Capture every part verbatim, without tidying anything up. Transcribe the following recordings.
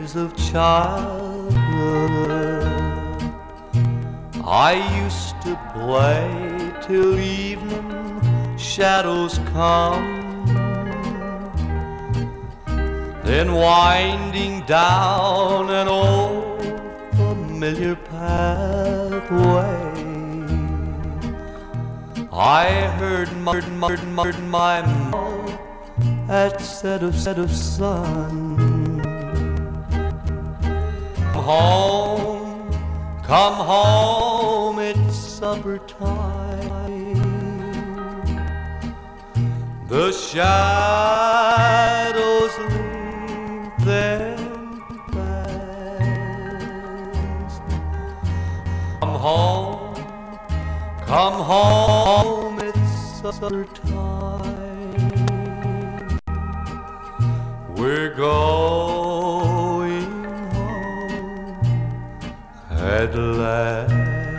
years of childhood. I used to play till evening shadows come, then winding down an old familiar pathway, I heard murd, murd, murd, my mouth at set of set of sun. Come home, come home, it's supper time. The shadows them fast. Come home, come home, it's supper time. We're going home at last.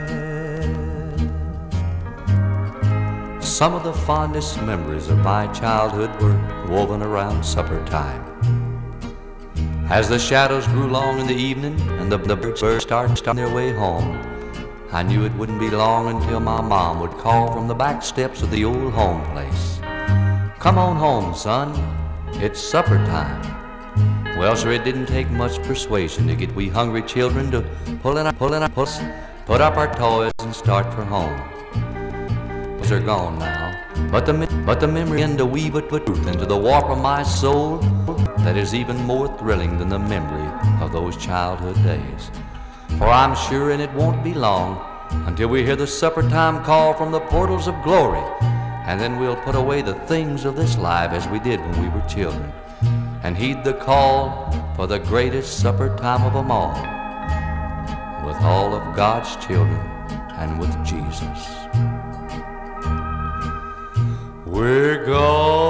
Some of the fondest memories of my childhood were woven around supper time. As the shadows grew long in the evening and the, the birds started on their way home, I knew it wouldn't be long until my mom would call from the back steps of the old home place. Come on home, son, it's supper time. Well, sir, it didn't take much persuasion to get we hungry children to pull in our, pull in our, pull, put up our toys and start for home. Those are gone now, but the, but the memory and to weave it with truth into the warp of my soul that is even more thrilling than the memory of those childhood days. For I'm sure and it won't be long until we hear the supper time call from the portals of glory, and then we'll put away the things of this life as we did when we were children, and heed the call for the greatest supper time of them all, with all of God's children and with Jesus. We're going